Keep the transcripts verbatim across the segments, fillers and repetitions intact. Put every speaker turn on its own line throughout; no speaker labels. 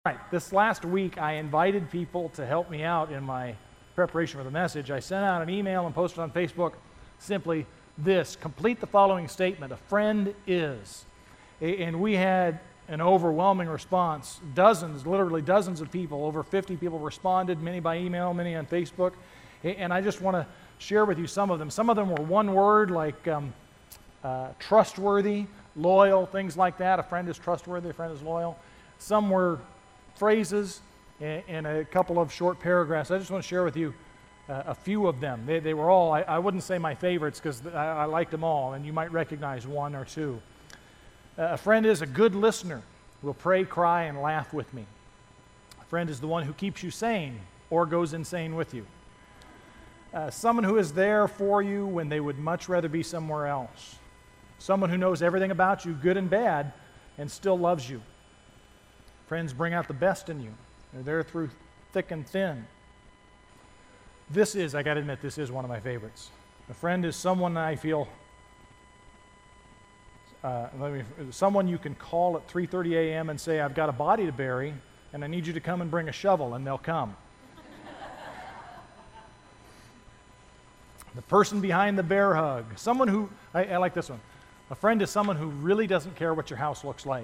Right. This last week, I invited people to help me out in my preparation for the message. I sent out an email and posted on Facebook simply this: complete the following statement. A friend is. And we had an overwhelming response. Dozens, literally dozens of people, over fifty people responded, many by email, many on Facebook. And I just want to share with you some of them. Some of them were one word, like um, uh, trustworthy, loyal, things like that. A friend is trustworthy, a friend is loyal. Some were phrases and a couple of short paragraphs. I just want to share with you uh, a few of them. They, they were all, I, I wouldn't say my favorites because I, I liked them all, and you might recognize one or two. Uh, a friend is a good listener, will pray, cry, and laugh with me. A friend is the one who keeps you sane or goes insane with you. Uh, someone who is there for you when they would much rather be somewhere else. Someone who knows everything about you, good and bad, and still loves you. Friends bring out the best in you. They're there through thick and thin. This is, I got to admit, this is one of my favorites. A friend is someone I feel, uh, let me, someone you can call at three thirty a.m. and say, I've got a body to bury, and I need you to come and bring a shovel, and they'll come. The person behind the bear hug. Someone who, I, I like this one. A friend is someone who really doesn't care what your house looks like.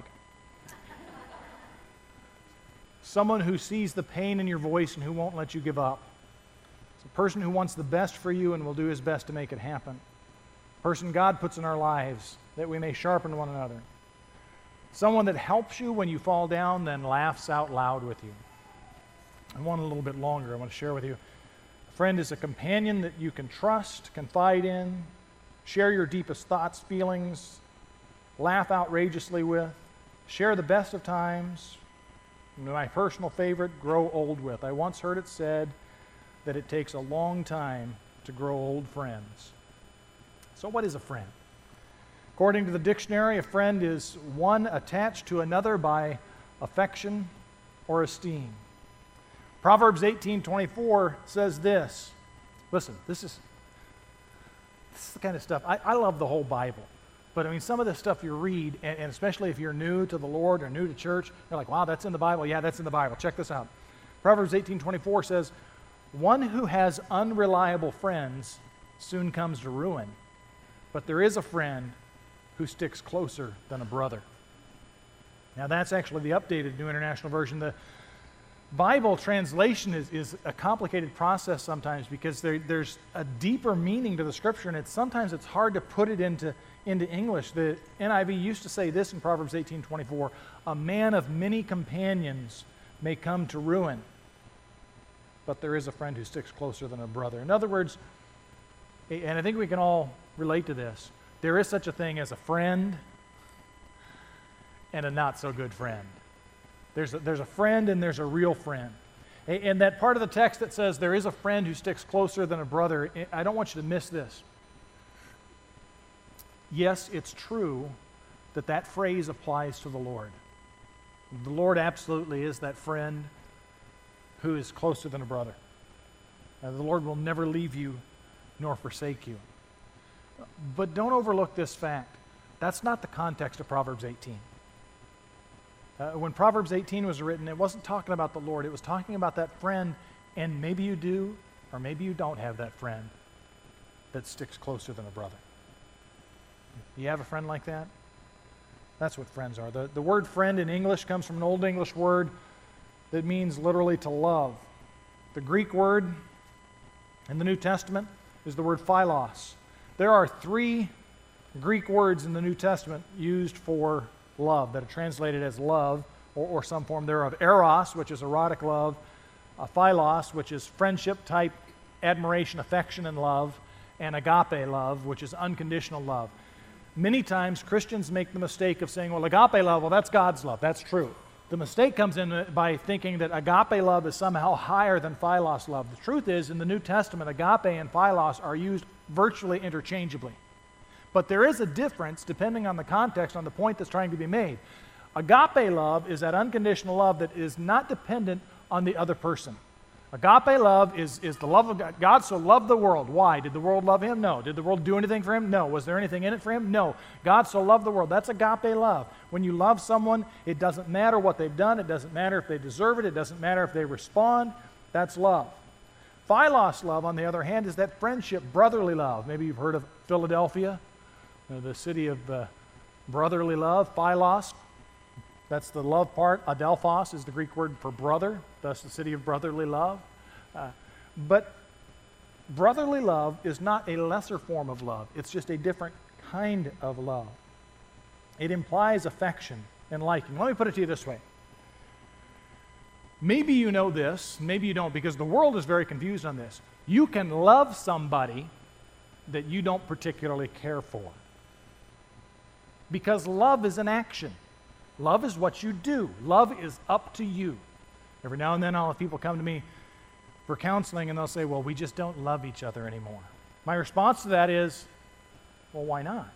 Someone who sees the pain in your voice and who won't let you give up. It's a person who wants the best for you and will do his best to make it happen. A person God puts in our lives that we may sharpen one another. Someone that helps you when you fall down, then laughs out loud with you. And one a little bit longer I want to share with you. A friend is a companion that you can trust, confide in, share your deepest thoughts, feelings, laugh outrageously with, share the best of times. My personal favorite, grow old with. I once heard it said that it takes a long time to grow old friends. So what is a friend? According to the dictionary, a friend is one attached to another by affection or esteem. Proverbs eighteen twenty-four says this. Listen, this is, this is the kind of stuff, I, I love the whole Bible. But I mean, some of the stuff you read, and, and especially if you're new to the Lord or new to church, you're like, wow, that's in the Bible. Yeah, that's in the Bible. Check this out. Proverbs eighteen twenty-four says, one who has unreliable friends soon comes to ruin, but there is a friend who sticks closer than a brother. Now, that's actually the updated New International Version. The Bible translation is, is a complicated process sometimes because there, there's a deeper meaning to the Scripture, and it's sometimes it's hard to put it into into English. The N I V used to say this in Proverbs eighteen twenty-four, a man of many companions may come to ruin, but there is a friend who sticks closer than a brother. In other words, and I think we can all relate to this, there is such a thing as a friend and a not so good friend. There's a, there's a friend and there's a real friend. And that part of the text that says there is a friend who sticks closer than a brother, I don't want you to miss this. Yes, it's true that that phrase applies to the Lord. The Lord absolutely is that friend who is closer than a brother. Uh, the Lord will never leave you nor forsake you. But don't overlook this fact. That's not the context of Proverbs eighteen. Uh, when Proverbs eighteen was written, it wasn't talking about the Lord. It was talking about that friend, and maybe you do, or maybe you don't have that friend that sticks closer than a brother. You have a friend like that? That's what friends are. The, the word friend in English comes from an Old English word that means literally to love. The Greek word in the New Testament is the word philos. There are three Greek words in the New Testament used for love that are translated as love or, or some form thereof. Eros, which is erotic love. Uh, philos, which is friendship type, admiration, affection, and love. And agape love, which is unconditional love. Many times Christians make the mistake of saying, well, agape love, well, that's God's love. That's true. The mistake comes in by thinking that agape love is somehow higher than philos love. The truth is, in the New Testament, agape and philos are used virtually interchangeably. But there is a difference depending on the context, on the point that's trying to be made. Agape love is that unconditional love that is not dependent on the other person. Agape love is, is the love of God. God so loved the world. Why? Did the world love him? No. Did the world do anything for him? No. Was there anything in it for him? No. God so loved the world. That's agape love. When you love someone, it doesn't matter what they've done. It doesn't matter if they deserve it. It doesn't matter if they respond. That's love. Philos love, on the other hand, is that friendship, brotherly love. Maybe you've heard of Philadelphia, uh, the city of uh, brotherly love. Philos, that's the love part. Adelphos is the Greek word for brother, thus the city of brotherly love. Uh, but brotherly love is not a lesser form of love. It's just a different kind of love. It implies affection and liking. Let me put it to you this way. Maybe you know this, maybe you don't, because the world is very confused on this. You can love somebody that you don't particularly care for. Because love is an action. Love is what you do. Love is up to you. Every now and then I'll have people come to me for counseling and they'll say, well, we just don't love each other anymore. My response to that is, well, why not?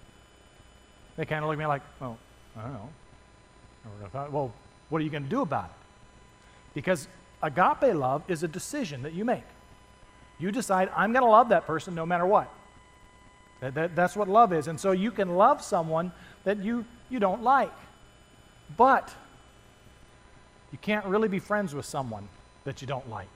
They kind of look at me like, well, I don't know. Well, what are you going to do about it? Because agape love is a decision that you make. You decide, I'm going to love that person no matter what. That, that, that's what love is. And so you can love someone that you, you don't like. But you can't really be friends with someone that you don't like.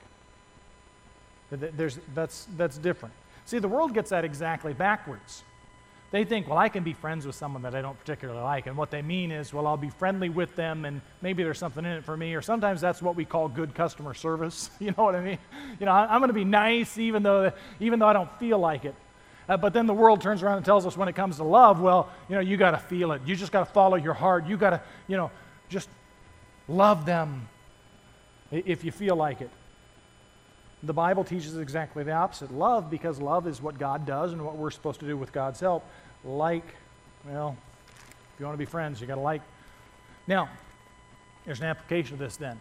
There's, that's, that's different. See, the world gets that exactly backwards. They think, well, I can be friends with someone that I don't particularly like. And what they mean is, well, I'll be friendly with them and maybe there's something in it for me. Or sometimes that's what we call good customer service. You know what I mean? You know, I'm going to be nice even though, even though I don't feel like it. Uh, but then the world turns around and tells us when it comes to love, well, you know, you got to feel it. You just got to follow your heart. You got to, you know, just love them if you feel like it. The Bible teaches exactly the opposite. Love, because love is what God does and what we're supposed to do with God's help. Like, well, if you want to be friends, you got to like. Now, there's an application of this then.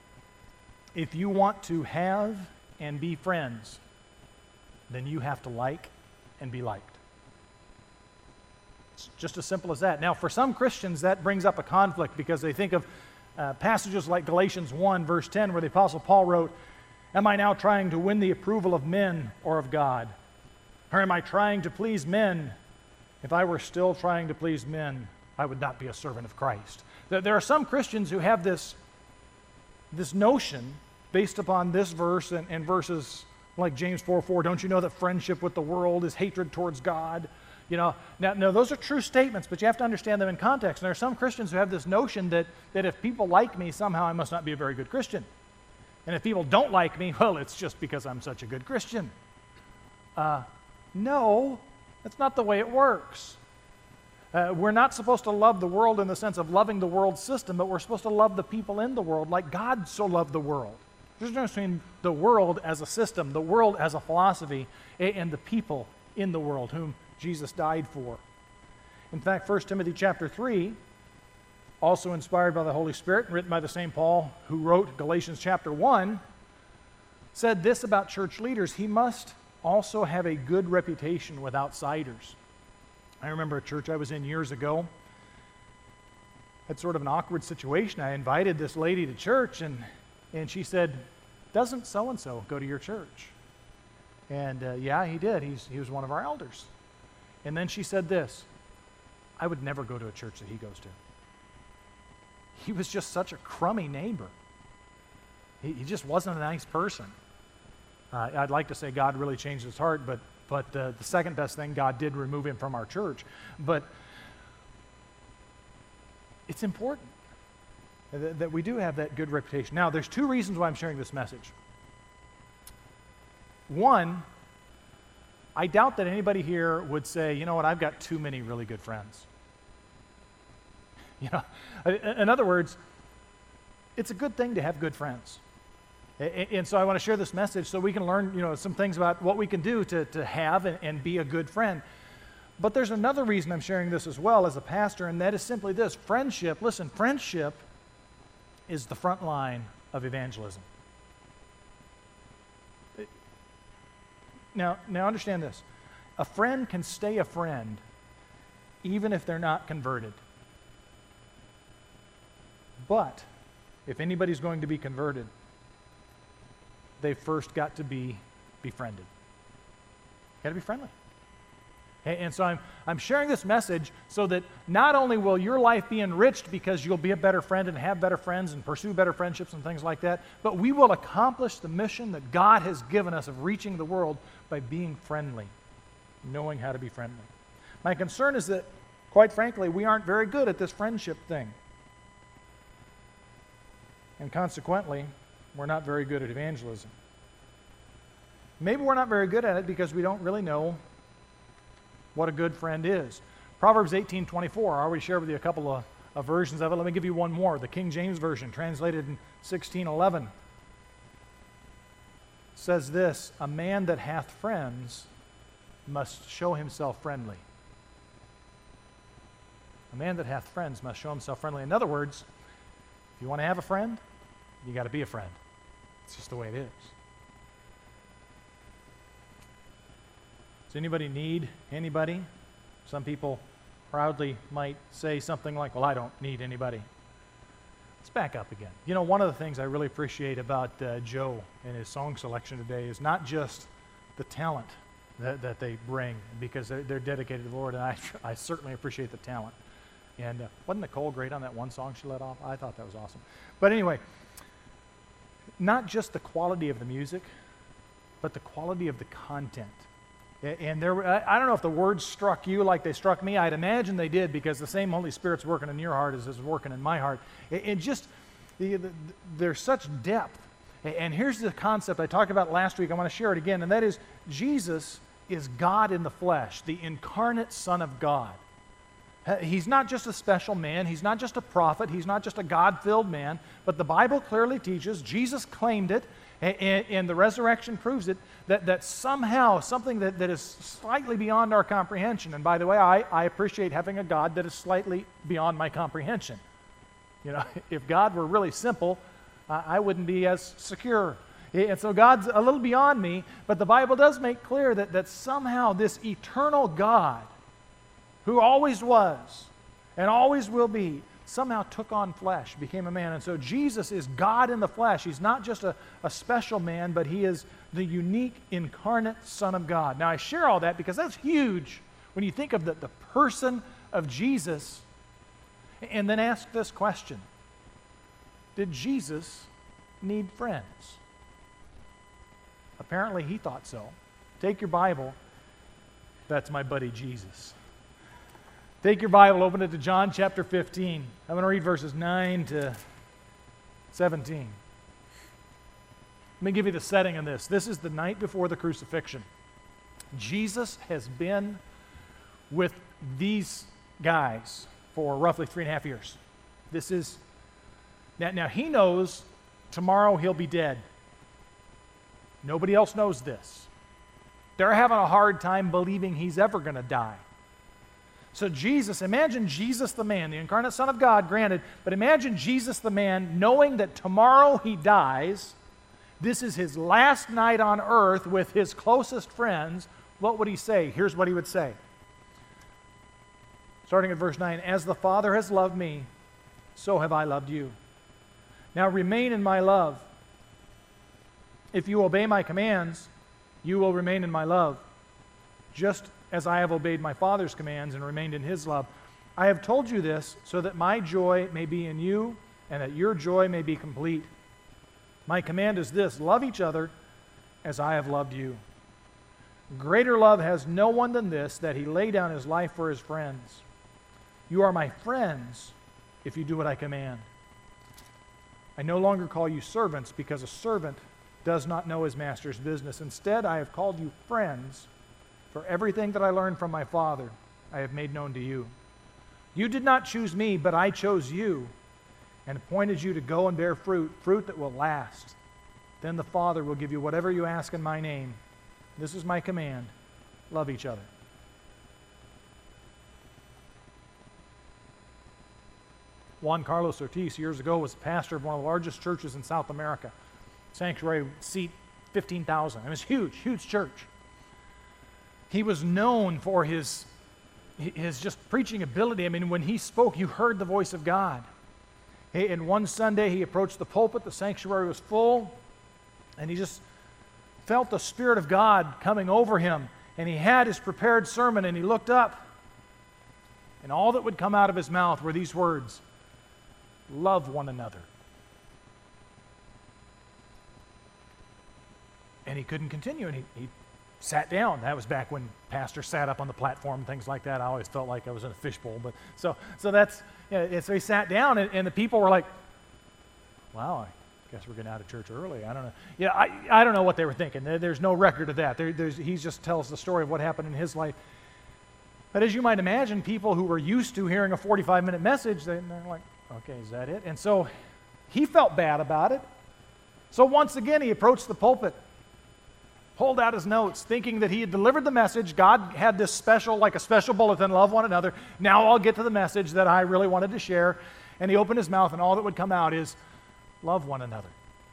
If you want to have and be friends, then you have to like and be liked. It's just as simple as that. Now, for some Christians, that brings up a conflict because they think of uh, passages like Galatians one, verse ten, where the Apostle Paul wrote, am I now trying to win the approval of men or of God? Or am I trying to please men? If I were still trying to please men, I would not be a servant of Christ. There are some Christians who have this, this notion based upon this verse and, and verses like James four four, don't you know that friendship with the world is hatred towards God? You know, now, now those are true statements, but you have to understand them in context. And there are some Christians who have this notion that, that if people like me, somehow I must not be a very good Christian. And if people don't like me, well, it's just because I'm such a good Christian. Uh, no, that's not the way it works. Uh, we're not supposed to love the world in the sense of loving the world system, but we're supposed to love the people in the world like God so loved the world. There's a difference between the world as a system, the world as a philosophy, and the people in the world whom Jesus died for. In fact, First Timothy chapter three, also inspired by the Holy Spirit and written by the same Paul who wrote Galatians chapter one, said this about church leaders: he must also have a good reputation with outsiders. I remember a church I was in years ago had sort of an awkward situation. I invited this lady to church, and, and she said, doesn't so-and-so go to your church? And uh, yeah, he did. He's, he was one of our elders. And then she said this, I would never go to a church that he goes to. He was just such a crummy neighbor. He, he just wasn't a nice person. Uh, I'd like to say God really changed his heart, but but uh, the second best thing, God did remove him from our church. But it's important that, that we do have that good reputation. Now, there's two reasons why I'm sharing this message. One, I doubt that anybody here would say, you know what, I've got too many really good friends. You know, in other words, it's a good thing to have good friends. And so I want to share this message so we can learn, you know, some things about what we can do to, to have and, and be a good friend. But there's another reason I'm sharing this as well as a pastor, and that is simply this. Friendship, listen, friendship is the front line of evangelism. Now, now understand this. A friend can stay a friend even if they're not converted. But if anybody's going to be converted, they've first got to be befriended. Got to be friendly. And, and so I'm, I'm sharing this message so that not only will your life be enriched because you'll be a better friend and have better friends and pursue better friendships and things like that, but we will accomplish the mission that God has given us of reaching the world by being friendly, knowing how to be friendly. My concern is that, quite frankly, we aren't very good at this friendship thing. And consequently, we're not very good at evangelism. Maybe we're not very good at it because we don't really know what a good friend is. Proverbs eighteen twenty-four, I already shared with you a couple of, of versions of it. Let me give you one more. The King James Version, translated in sixteen eleven, says this: a man that hath friends must show himself friendly. A man that hath friends must show himself friendly. In other words, if you want to have a friend, you got to be a friend. It's just the way it is. Does anybody need anybody? Some people proudly might say something like, well, I don't need anybody. Let's back up again. You know, one of the things I really appreciate about uh, Joe and his song selection today is not just the talent that, that they bring, because they're, they're dedicated to the Lord, and I, I certainly appreciate the talent. And uh, wasn't Nicole great on that one song she let off? I thought that was awesome. But anyway, not just the quality of the music, but the quality of the content. And there, I don't know if the words struck you like they struck me. I'd imagine they did, because the same Holy Spirit's working in your heart as is working in my heart. It, it just, there's such depth. And here's the concept I talked about last week. I want to share it again, and that is Jesus is God in the flesh, the incarnate Son of God. He's not just a special man. He's not just a prophet. He's not just a God-filled man. But the Bible clearly teaches, Jesus claimed it, and, and the resurrection proves it, that, that somehow something that, that is slightly beyond our comprehension. And by the way, I, I appreciate having a God that is slightly beyond my comprehension. You know, if God were really simple, uh, I wouldn't be as secure. And so God's a little beyond me, but the Bible does make clear that, that somehow this eternal God, who always was and always will be, somehow took on flesh, became a man. And so Jesus is God in the flesh. He's not just a, a special man, but he is the unique incarnate Son of God. Now, I share all that because that's huge when you think of the, the person of Jesus, and then ask this question: did Jesus need friends? Apparently he thought so. Take your Bible. That's my buddy Jesus. Take your Bible, open it to John chapter fifteen. I'm going to read verses nine to seventeen. Let me give you the setting on this. This is the night before the crucifixion. Jesus has been with these guys for roughly three and a half years. This is, now, now he knows tomorrow he'll be dead. Nobody else knows this. They're having a hard time believing he's ever going to die. So Jesus, imagine Jesus the man, the incarnate Son of God, granted, but imagine Jesus the man knowing that tomorrow he dies. This is his last night on earth with his closest friends. What would he say? Here's what he would say. Starting at verse nine, as the Father has loved me, so have I loved you. Now remain in my love. If you obey my commands, you will remain in my love, just as I have obeyed my Father's commands and remained in his love. I have told you this so that my joy may be in you and that your joy may be complete. My command is this: love each other as I have loved you. Greater love has no one than this, that he lay down his life for his friends. You are my friends if you do what I command. I no longer call you servants, because a servant does not know his master's business. Instead, I have called you friends, for everything that I learned from my Father I have made known to you. You did not choose me, but I chose you and appointed you to go and bear fruit, fruit that will last. Then the Father will give you whatever you ask in my name. This is my command: love each other. Juan Carlos Ortiz, years ago, was pastor of one of the largest churches in South America. Sanctuary would seat fifteen thousand. It was huge, huge church. He was known for his, his just preaching ability. I mean, when he spoke, you heard the voice of God. And one Sunday, he approached the pulpit. The sanctuary was full. And he just felt the Spirit of God coming over him, and he had his prepared sermon, and he looked up, and all that would come out of his mouth were these words, love one another. And he couldn't continue, and he, he sat down. That was back when pastors sat up on the platform and things like that. I always felt like I was in a fishbowl. But so so that's, you know, so he sat down, and, and the people were like, wow, I guess we're getting out of church early. I don't know. Yeah, I, I don't know what they were thinking. There, there's no record of that. There, there's, he just tells the story of what happened in his life. But as you might imagine, people who were used to hearing a forty-five minute message, they, they're like, okay, is that it? And so he felt bad about it. So once again, he approached the pulpit, pulled out his notes, thinking that he had delivered the message. God had this special, like a special bulletin, love one another. Now I'll get to the message that I really wanted to share. And he opened his mouth, and all that would come out is, love one another.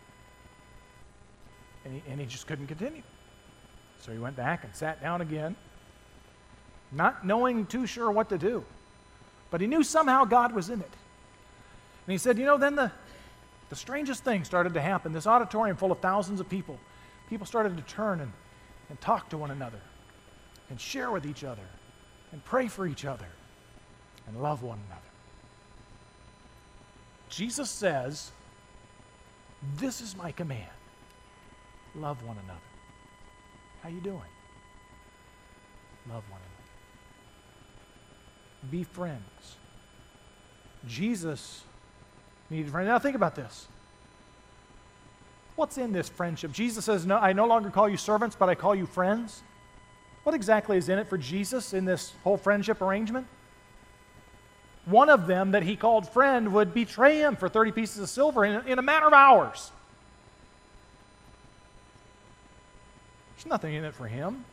And he, and he just couldn't continue. So he went back and sat down again, not knowing too sure what to do. But he knew somehow God was in it. And he said, you know, then the, the strangest thing started to happen. This auditorium full of thousands of people, people started to turn and, and talk to one another and share with each other and pray for each other and love one another. Jesus says, this is my command. Love one another. How you doing? Love one another. Be friends. Jesus needed friends. Now think about this. What's in this friendship? Jesus says, no, I no longer call you servants, but I call you friends. What exactly is in it for Jesus in this whole friendship arrangement? One of them that he called friend would betray him for thirty pieces of silver in, in a matter of hours. There's nothing in it for him.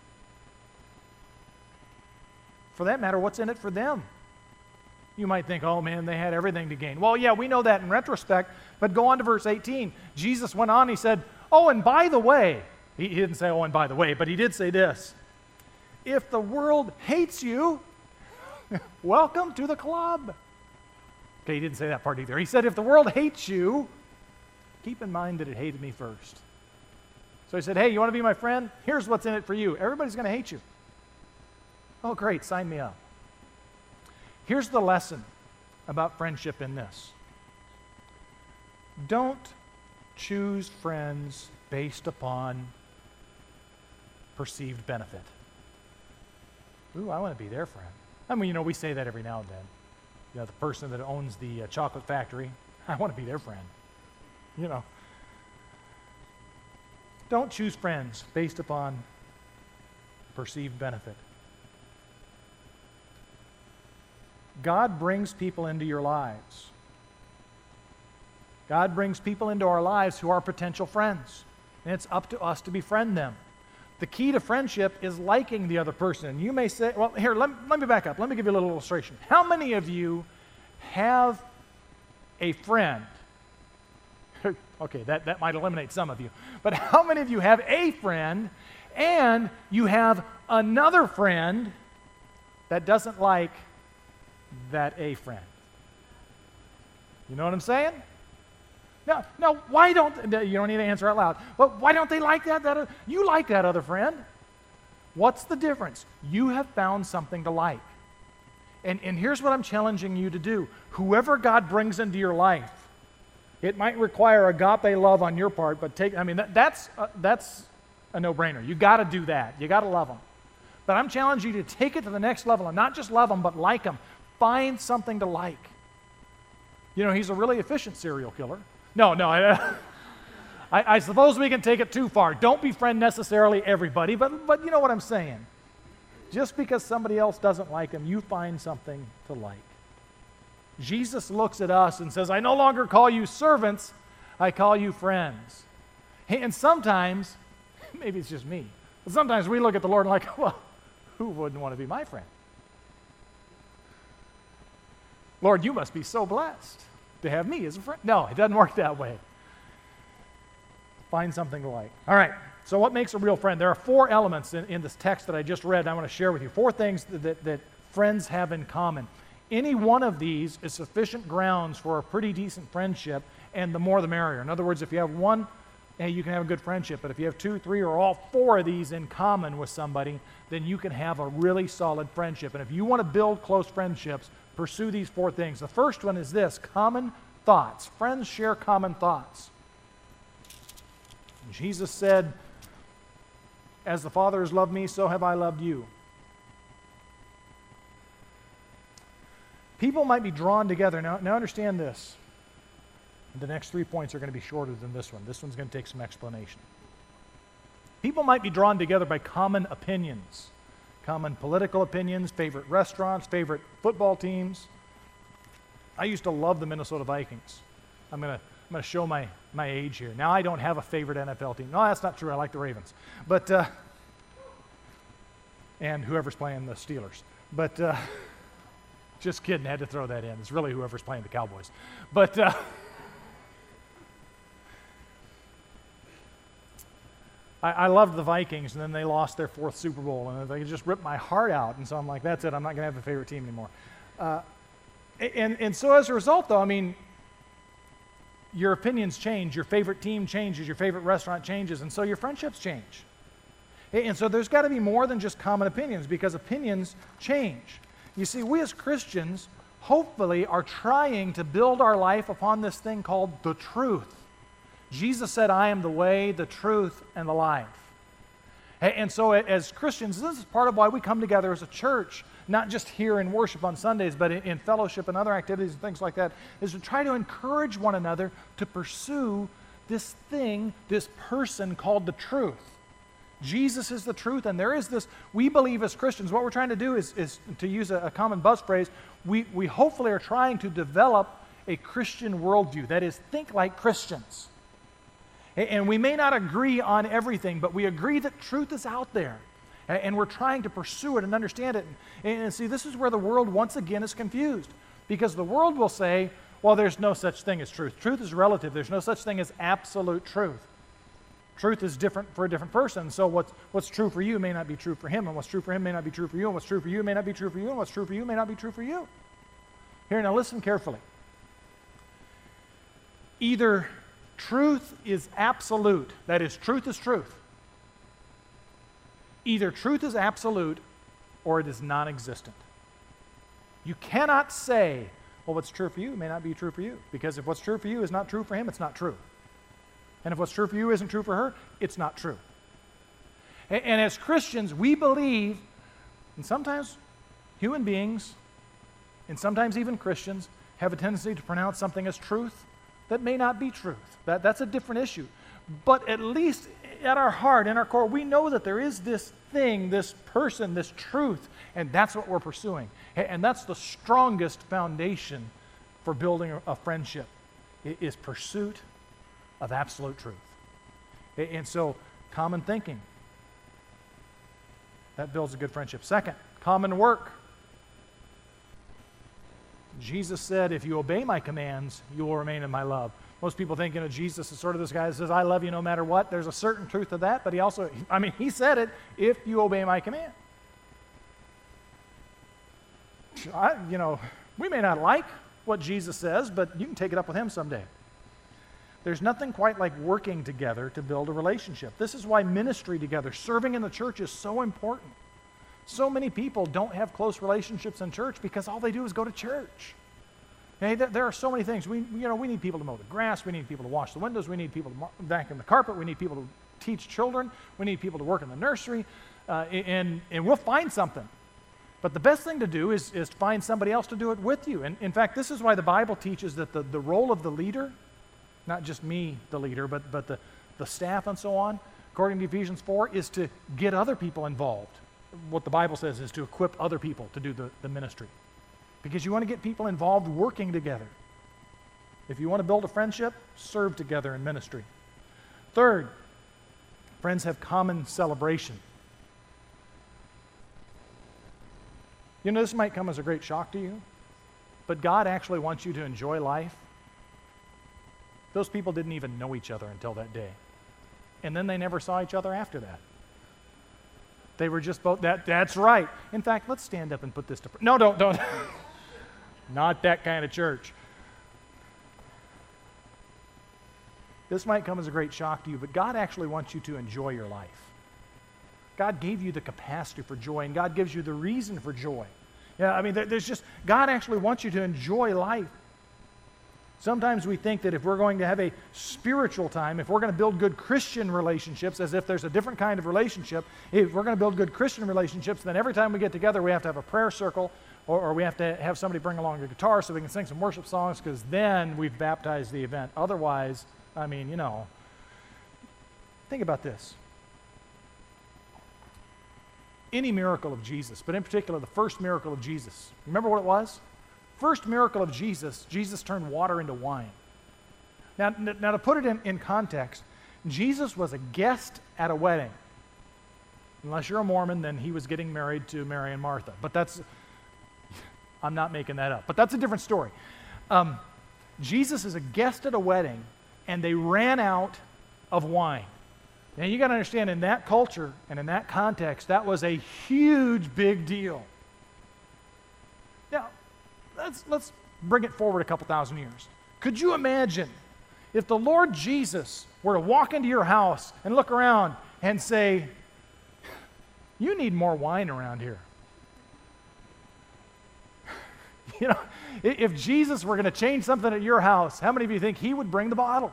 For that matter, what's in it for them? You might think, oh man, they had everything to gain. Well, yeah, we know that in retrospect, but go on to verse eighteen. Jesus went on, he said, oh, and by the way, he, he didn't say, oh, and by the way, but he did say this. If the world hates you, welcome to the club. Okay, he didn't say that part either. He said, if the world hates you, keep in mind that it hated me first. So he said, hey, you want to be my friend? Here's what's in it for you. Everybody's going to hate you. Oh, great, sign me up. Here's the lesson about friendship in this. Don't choose friends based upon perceived benefit. Ooh, I want to be their friend. I mean, you know, we say that every now and then. You know, the person that owns the uh, chocolate factory, I want to be their friend. You know. Don't choose friends based upon perceived benefit. God brings people into your lives. God brings people into our lives who are potential friends. And it's up to us to befriend them. The key to friendship is liking the other person. And you may say, well, here, let, let me back up. Let me give you a little illustration. How many of you have a friend? Okay, that, that might eliminate some of you. But how many of you have a friend and you have another friend that doesn't like that a friend? You know what I'm saying? Now, now why don't, you don't need to answer out loud, but why don't they like that? that you like that other friend. What's the difference? You have found something to like. And, and here's what I'm challenging you to do. Whoever God brings into your life, it might require agape love on your part, but take, I mean, that, that's, uh, that's a no-brainer. You got to do that. You got to love them. But I'm challenging you to take it to the next level and not just love them, but like them. Find something to like. You know, he's a really efficient serial killer. No, no, I, I, I suppose we can take it too far. Don't befriend necessarily everybody, but, but you know what I'm saying. Just because somebody else doesn't like him, you find something to like. Jesus looks at us and says, I no longer call you servants, I call you friends. And sometimes, maybe it's just me, but sometimes we look at the Lord and like, well, who wouldn't want to be my friend? Lord, you must be so blessed to have me as a friend. No, it doesn't work that way. Find something to like. All right, so what makes a real friend? There are four elements in, in this text that I just read and I want to share with you. Four things that, that, that friends have in common. Any one of these is sufficient grounds for a pretty decent friendship, and the more the merrier. In other words, if you have one hey, you can have a good friendship, but if you have two, three, or all four of these in common with somebody, then you can have a really solid friendship. And if you want to build close friendships, pursue these four things. The first one is this: common thoughts. Friends share common thoughts. Jesus said, as the Father has loved me, so have I loved you. People might be drawn together. Now, now understand this. The next three points are going to be shorter than this one. This one's going to take some explanation. People might be drawn together by common opinions, common political opinions, favorite restaurants, favorite football teams. I used to love the Minnesota Vikings. I'm going to I'm going to show my, my age here. Now, I don't have a favorite N F L team. No, that's not true. I like the Ravens. But, uh, and whoever's playing the Steelers. But, uh, just kidding. I had to throw that in. It's really whoever's playing the Cowboys. But, uh, I, I loved the Vikings, and then they lost their fourth Super Bowl, and they just ripped my heart out. And so I'm like, that's it. I'm not going to have a favorite team anymore. Uh, and, and so as a result, though, I mean, your opinions change, your favorite team changes, your favorite restaurant changes, and so your friendships change. And so there's got to be more than just common opinions, because opinions change. You see, we as Christians, hopefully, are trying to build our life upon this thing called the truth. Jesus said, I am the way, the truth, and the life. And so as Christians, this is part of why we come together as a church, not just here in worship on Sundays, but in fellowship and other activities and things like that, is to try to encourage one another to pursue this thing, this person called the truth. Jesus is the truth, and there is this, we believe as Christians, what we're trying to do is, is to use a, a common buzz phrase, we, we hopefully are trying to develop a Christian worldview. That is, think like Christians. And we may not agree on everything, but we agree that truth is out there. And we're trying to pursue it and understand it. And see, this is where the world once again is confused. Because the world will say, well, there's no such thing as truth. Truth is relative. There's no such thing as absolute truth. Truth is different for a different person. So what's, what's true for you may not be true for him. And what's true for him may not be true for you. And what's true for you may not be true for you. And what's true for you may not be true for you. Here, now listen carefully. Either truth is absolute. That is, truth is truth. Either truth is absolute or it is non-existent. You cannot say, well, what's true for you may not be true for you. Because if what's true for you is not true for him, it's not true. And if what's true for you isn't true for her, it's not true. And, and as Christians, we believe, and sometimes human beings, and sometimes even Christians, have a tendency to pronounce something as truth that may not be truth. That, that's a different issue. But at least at our heart, in our core, we know that there is this thing, this person, this truth, and that's what we're pursuing. And that's the strongest foundation for building a friendship, is pursuit of absolute truth. And so, common thinking, that builds a good friendship. Second, common work. Jesus said, if you obey my commands, you will remain in my love. Most people think, you know, Jesus is sort of this guy that says, I love you no matter what. There's a certain truth to that, but he also, I mean, he said it, if you obey my command. I, you know, we may not like what Jesus says, but you can take it up with him someday. There's nothing quite like working together to build a relationship. This is why ministry together, serving in the church, is so important. So many people don't have close relationships in church because all they do is go to church. Okay, there are so many things. We, you know, we need people to mow the grass. We need people to wash the windows. We need people to vacuum the carpet. We need people to teach children. We need people to work in the nursery. Uh, and, and we'll find something. But the best thing to do is, is find somebody else to do it with you. And in fact, this is why the Bible teaches that the, the role of the leader, not just me, the leader, but, but the, the staff and so on, according to Ephesians four, is to get other people involved. What the Bible says is to equip other people to do the, the ministry. Because you want to get people involved working together. If you want to build a friendship, serve together in ministry. Third, friends have common celebration. You know, this might come as a great shock to you, but God actually wants you to enjoy life. Those people didn't even know each other until that day. And then they never saw each other after that. They were just both, that, that's right. In fact, let's stand up and put this to, no, don't, don't. Not that kind of church. This might come as a great shock to you, but God actually wants you to enjoy your life. God gave you the capacity for joy, and God gives you the reason for joy. Yeah, I mean, there, there's just, God actually wants you to enjoy life. Sometimes we think that if we're going to have a spiritual time, if we're going to build good Christian relationships, as if there's a different kind of relationship, if we're going to build good Christian relationships, then every time we get together, we have to have a prayer circle, or, or we have to have somebody bring along a guitar so we can sing some worship songs, because then we've baptized the event. Otherwise, I mean, you know, think about this. Any miracle of Jesus, but in particular the first miracle of Jesus, remember what it was? First miracle of Jesus, Jesus turned water into wine. Now, now to put it in, in context, Jesus was a guest at a wedding. Unless you're a Mormon, then he was getting married to Mary and Martha. But that's, I'm not making that up, but that's a different story. Um, Jesus is a guest at a wedding, and they ran out of wine. Now you got to understand, in that culture and in that context, that was a huge big deal. Now, let's, let's bring it forward a couple thousand years. Could you imagine if the Lord Jesus were to walk into your house and look around and say, you need more wine around here? You know, if Jesus were going to change something at your house, how many of you think he would bring the bottle?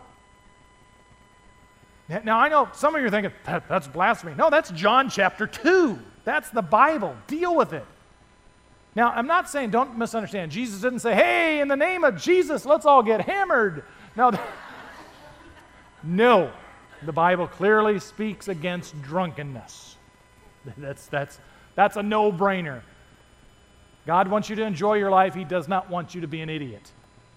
Now, I know some of you are thinking, that, that's blasphemy. No, that's John chapter two. That's the Bible. Deal with it. Now, I'm not saying, don't misunderstand. Jesus didn't say, hey, in the name of Jesus, let's all get hammered. No, no. The Bible clearly speaks against drunkenness. That's, that's, that's a no-brainer. God wants you to enjoy your life. He does not want you to be an idiot.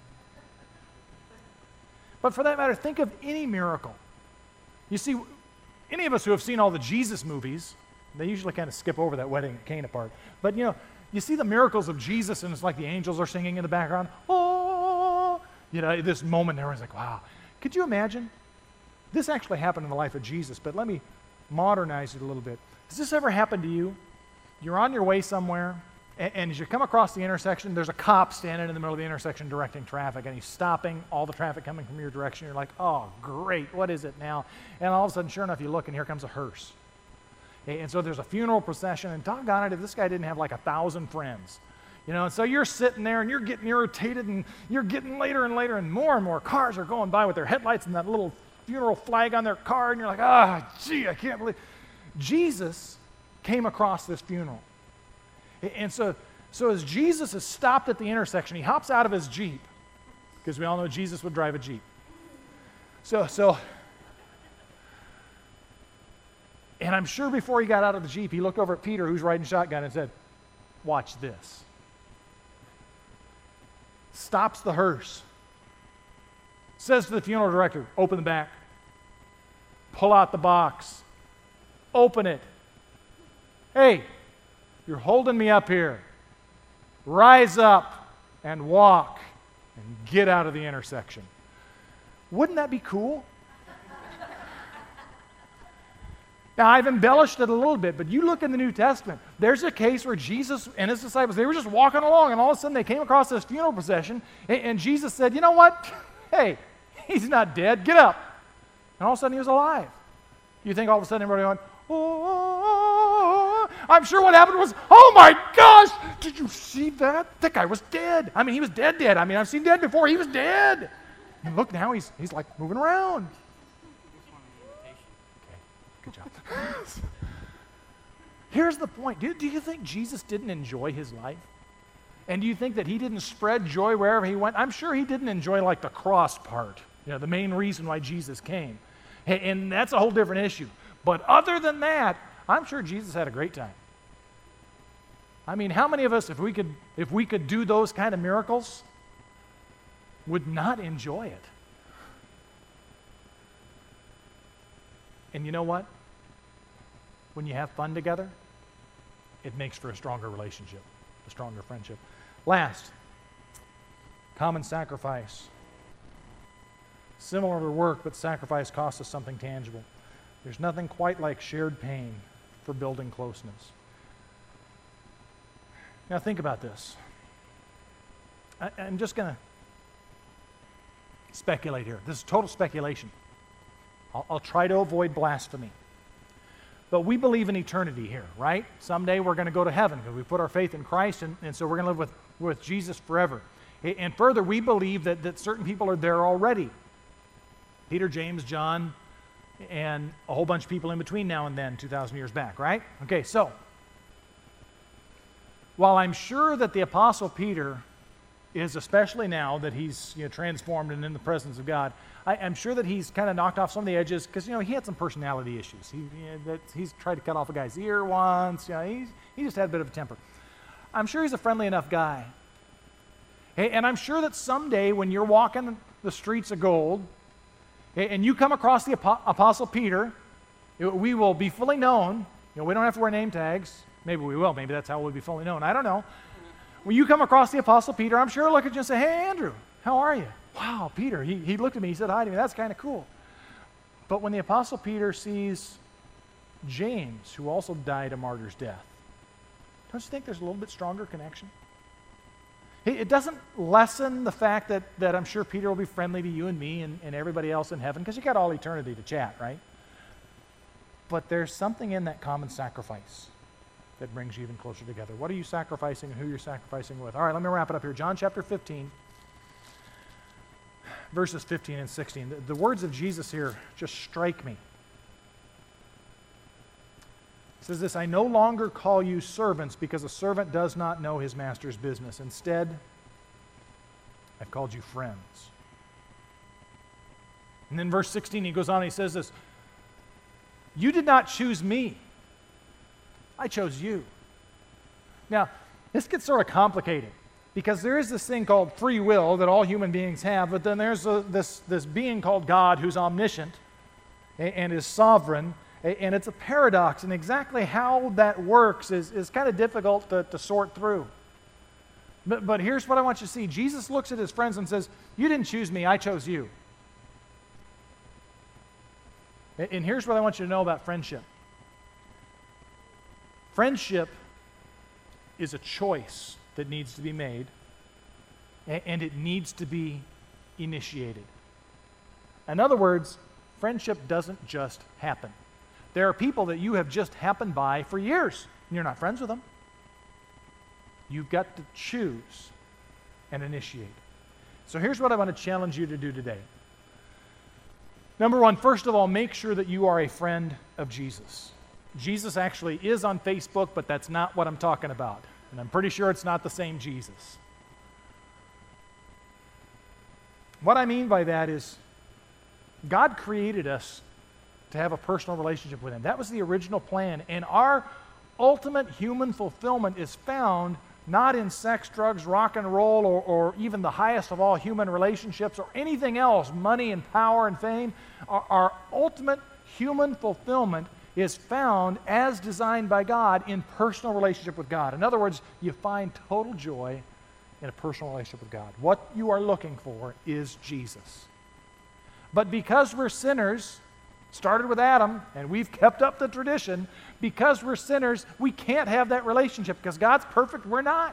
But for that matter, think of any miracle. You see, any of us who have seen all the Jesus movies, they usually kind of skip over that wedding at Cana part. But, you know, you see the miracles of Jesus, and it's like the angels are singing in the background. Oh, you know, this moment, everyone's like, wow. Could you imagine? This actually happened in the life of Jesus, but let me modernize it a little bit. Has this ever happened to you? You're on your way somewhere, and, and as you come across the intersection, there's a cop standing in the middle of the intersection directing traffic, and he's stopping all the traffic coming from your direction. You're like, oh, great, what is it now? And all of a sudden, sure enough, you look, and here comes a hearse. And so there's a funeral procession, and doggone it, if this guy didn't have like a thousand friends. You know, and so you're sitting there, and you're getting irritated, and you're getting later and later, and more and more cars are going by with their headlights and that little funeral flag on their car, and you're like, ah, oh, gee, I can't believe. Jesus came across this funeral. And so, so as Jesus is stopped at the intersection, he hops out of his Jeep, because we all know Jesus would drive a Jeep. So, so, and I'm sure before he got out of the Jeep, he looked over at Peter, who's riding shotgun, and said, watch this. Stops the hearse. Says to the funeral director, open the back. Pull out the box. Open it. Hey, you're holding me up here. Rise up and walk and get out of the intersection. Wouldn't that be cool? Now, I've embellished it a little bit, but you look in the New Testament, there's a case where Jesus and his disciples, they were just walking along, and all of a sudden they came across this funeral procession, and, and Jesus said, you know what? Hey, he's not dead. Get up. And all of a sudden he was alive. You think all of a sudden everybody went, oh, I'm sure what happened was, oh my gosh, did you see that? That guy was dead. I mean, he was dead, dead. I mean, I've seen dead before. He was dead. And look, now he's, he's like moving around. Good job. Here's the point. Do, do you think Jesus didn't enjoy his life? And do you think that he didn't spread joy wherever he went? I'm sure he didn't enjoy like the cross part, you know, the main reason why Jesus came. And that's a whole different issue. But other than that, I'm sure Jesus had a great time. I mean, how many of us, if we could, if we could do those kind of miracles, would not enjoy it? And you know what? When you have fun together, it makes for a stronger relationship, a stronger friendship. Last, common sacrifice. Similar to work, but sacrifice costs us something tangible. There's nothing quite like shared pain for building closeness. Now think about this. I, I'm just going to speculate here. This is total speculation. I'll, I'll try to avoid blasphemy. But we believe in eternity here, right? Someday we're going to go to heaven because we put our faith in Christ, and, and so we're going to live with, with Jesus forever. And further, we believe that, that certain people are there already. Peter, James, John, and a whole bunch of people in between now and then, two thousand years back, right? Okay, so, while I'm sure that the Apostle Peter is, especially now that he's you know, transformed and in the presence of God, I, I'm sure that he's kind of knocked off some of the edges because, you know, he had some personality issues. He, you know, that he's tried to cut off a guy's ear once. You know, he's, he just had a bit of a temper. I'm sure he's a friendly enough guy. Hey, and I'm sure that someday when you're walking the streets of gold, hey, and you come across the Apo- Apostle Peter, it, we will be fully known. You know, we don't have to wear name tags. Maybe we will. Maybe that's how we'll be fully known. I don't know. When you come across the Apostle Peter, I'm sure he'll look at you and say, hey, Andrew, how are you? Wow, Peter. He, he looked at me. He said hi to me. That's kind of cool. But when the Apostle Peter sees James, who also died a martyr's death, don't you think there's a little bit stronger connection? It doesn't lessen the fact that, that I'm sure Peter will be friendly to you and me and, and everybody else in heaven because you got all eternity to chat, right? But there's something in that common sacrifice that brings you even closer together. What are you sacrificing and who you're sacrificing with? All right, let me wrap it up here. John chapter fifteen, verses fifteen and sixteen. The, the words of Jesus here just strike me. It says this, I no longer call you servants because a servant does not know his master's business. Instead, I've called you friends. And then verse sixteen, he goes on and he says this, you did not choose me. I chose you. Now, this gets sort of complicated because there is this thing called free will that all human beings have, but then there's a, this, this being called God who's omniscient and, and is sovereign. And it's a paradox, and exactly how that works is, is kind of difficult to, to sort through. But, but here's what I want you to see. Jesus looks at his friends and says, you didn't choose me, I chose you. And, and here's what I want you to know about friendship. Friendship is a choice that needs to be made, and, and it needs to be initiated. In other words, friendship doesn't just happen. There are people that you have just happened by for years, and you're not friends with them. You've got to choose and initiate. So here's what I want to challenge you to do today. Number one, first of all, make sure that you are a friend of Jesus. Jesus actually is on Facebook, but that's not what I'm talking about. And I'm pretty sure it's not the same Jesus. What I mean by that is God created us to have a personal relationship with him. That was the original plan. And our ultimate human fulfillment is found not in sex, drugs, rock and roll, or, or even the highest of all human relationships or anything else, money and power and fame. Our, our ultimate human fulfillment is found as designed by God in personal relationship with God. In other words, you find total joy in a personal relationship with God. What you are looking for is Jesus. But because we're sinners, started with Adam, and we've kept up the tradition. Because we're sinners, we can't have that relationship because God's perfect, we're not.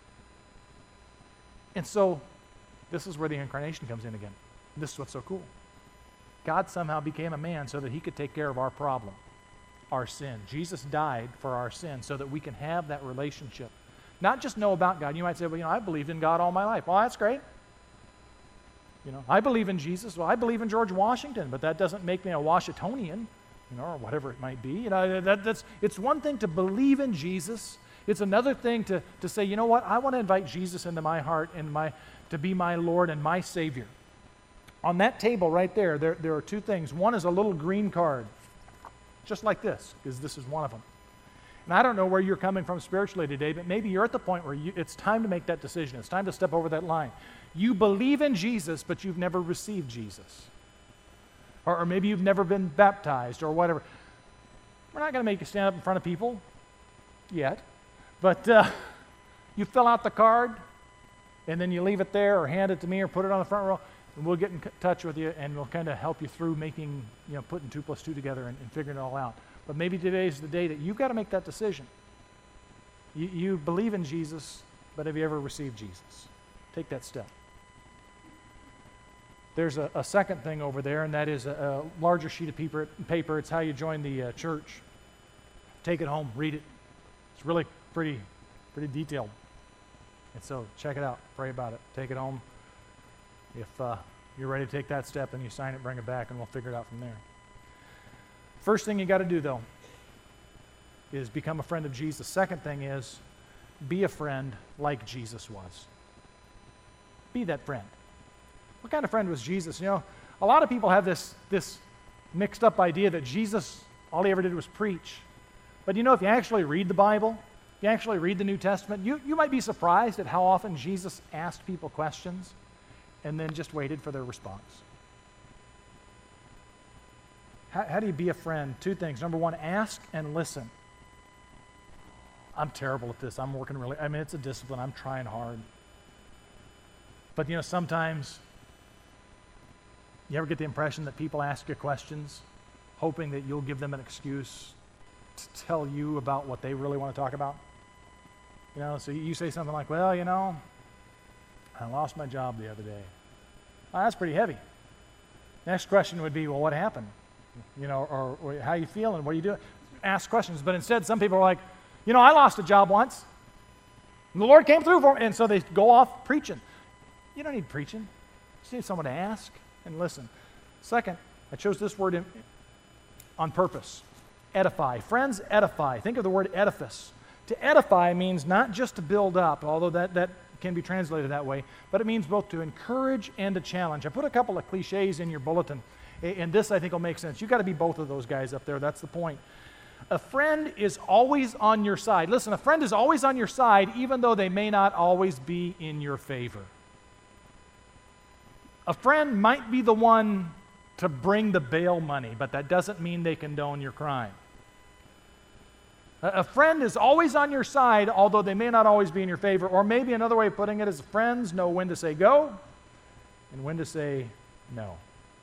And so, this is where the incarnation comes in again. This is what's so cool. God somehow became a man so that he could take care of our problem, our sin. Jesus died for our sin so that we can have that relationship. Not just know about God. You might say, well, you know, I believed in God all my life. Well, that's great. You know, I believe in Jesus. Well, I believe in George Washington, but that doesn't make me a Washingtonian, you know, or whatever it might be. You know, that, that's it's one thing to believe in Jesus. It's another thing to, to say, you know what, I want to invite Jesus into my heart and my to be my Lord and my Savior. On that table right there, there, there are two things. One is a little green card, just like this, because this is one of them. And I don't know where you're coming from spiritually today, but maybe you're at the point where you, it's time to make that decision. It's time to step over that line. You believe in Jesus, but you've never received Jesus. Or, or maybe you've never been baptized or whatever. We're not going to make you stand up in front of people yet. But uh, you fill out the card, and then you leave it there or hand it to me or put it on the front row, and we'll get in touch with you, and we'll kind of help you through making, you know, putting two plus two together and, and figuring it all out. But maybe today's the day that you've got to make that decision. You, you believe in Jesus, but have you ever received Jesus? Take that step. there's a, a second thing over there, and that is a, a larger sheet of paper. paper. It's how you join the uh, church. Take it home, read it. It's really pretty, pretty detailed. And so check it out, pray about it, take it home. If uh, you're ready to take that step, then you sign it, bring it back, and we'll figure it out from there. First thing you got to do, though, is become a friend of Jesus. Second thing is be a friend like Jesus was. Be that friend. What kind of friend was Jesus? You know, a lot of people have this, this mixed up idea that Jesus, all he ever did was preach. But you know, if you actually read the Bible, if you actually read the New Testament, you, you might be surprised at how often Jesus asked people questions and then just waited for their response. How, how do you be a friend? Two things. Number one, ask and listen. I'm terrible at this. I'm working really, I mean, it's a discipline. I'm trying hard. But you know, sometimes you ever get the impression that people ask you questions hoping that you'll give them an excuse to tell you about what they really want to talk about? You know, so you say something like, well, you know, I lost my job the other day. Well, that's pretty heavy. Next question would be, well, what happened? You know, or, or how you feeling? What are you doing? Ask questions. But instead, some people are like, you know, I lost a job once. And the Lord came through for me. And so they go off preaching. You don't need preaching. You just need someone to ask and listen. Second, I chose this word in, on purpose. Edify. Friends, edify. Think of the word edifice. To edify means not just to build up, although that, that can be translated that way, but it means both to encourage and to challenge. I put a couple of cliches in your bulletin, and this I think will make sense. You've got to be both of those guys up there. That's the point. A friend is always on your side. Listen, a friend is always on your side, even though they may not always be in your favor. A friend might be the one to bring the bail money, but that doesn't mean they condone your crime. A friend is always on your side, although they may not always be in your favor. Or maybe another way of putting it is friends know when to say go and when to say no.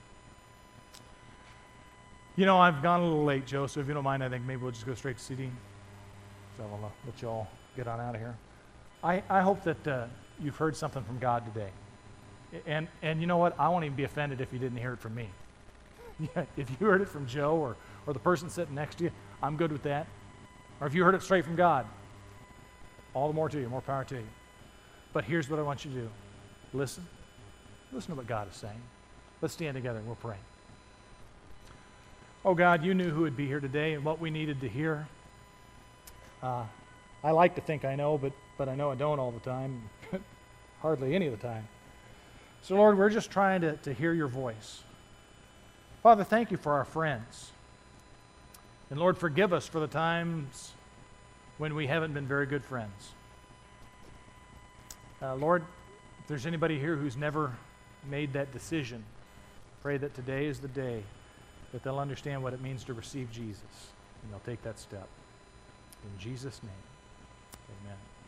You know, I've gone a little late, Joe, so if you don't mind, I think maybe we'll just go straight to C D. So I'll let you all get on out of here. I, I hope that uh, you've heard something from God today. And, and you know what? I won't even be offended if you didn't hear it from me. If you heard it from Joe or, or the person sitting next to you, I'm good with that. Or if you heard it straight from God, all the more to you, more power to you. But here's what I want you to do. Listen. Listen to what God is saying. Let's stand together and we'll pray. Oh God, you knew who would be here today and what we needed to hear. Uh, I like to think I know, but, but I know I don't all the time. Hardly any of the time. So Lord, we're just trying to, to hear your voice. Father, thank you for our friends. And Lord, forgive us for the times when we haven't been very good friends. Uh, Lord, if there's anybody here who's never made that decision, pray that today is the day that they'll understand what it means to receive Jesus, and they'll take that step. In Jesus' name, amen.